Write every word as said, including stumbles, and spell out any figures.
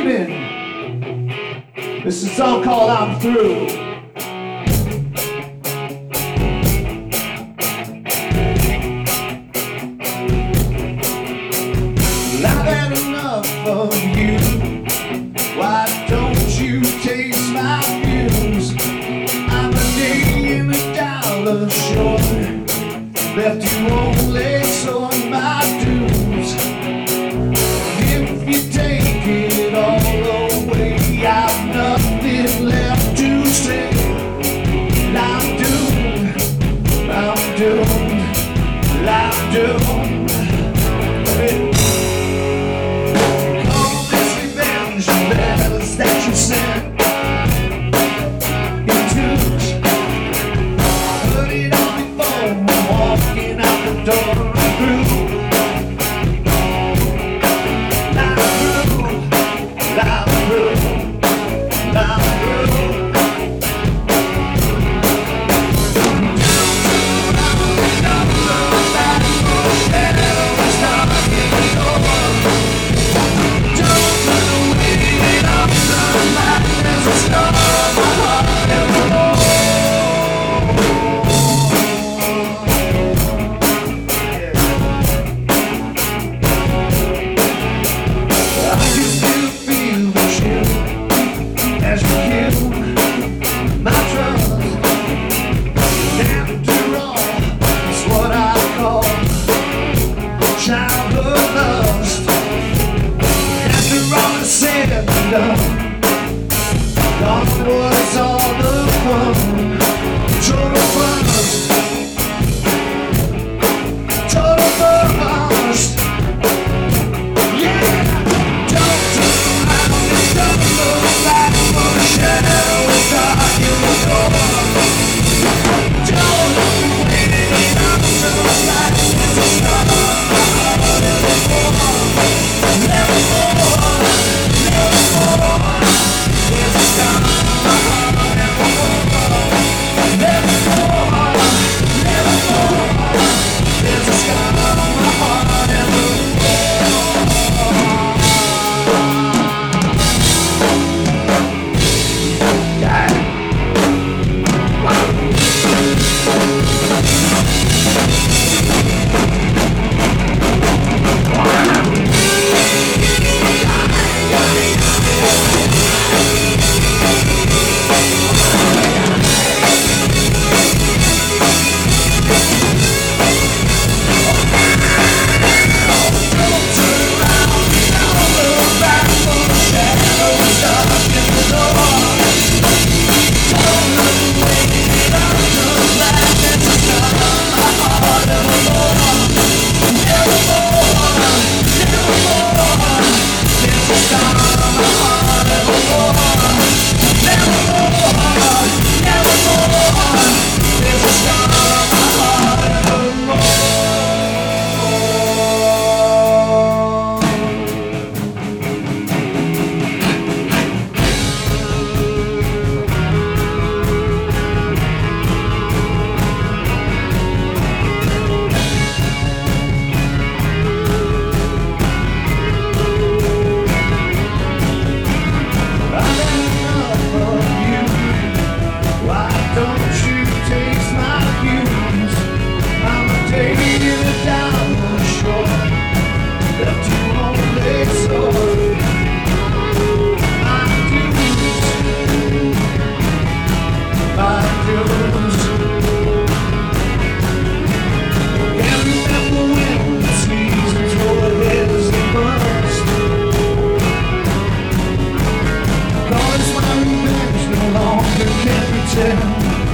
evening. This is a song called I'm Through. I've had enough of you. Why don't you taste my views? I'm a day in a dollar short. Left you only sowing my dues. If you take it all away, I've nothing left to say. I'm doomed, I'm doomed, I'm doomed. All this revenge letters that you sent, it took. Put it on before walking out the door. Through, I'm through, I'm through, I'm through. Gone was all the fun. Total bust, total bust. Yeah, don't turn around and don't look back, for the shadow is dark in the door. Don't look waiting up to the light. It's a star, never more, never more, never more. It's a star, never more, never more, never more. There's a scar on my heart, never can't pretend.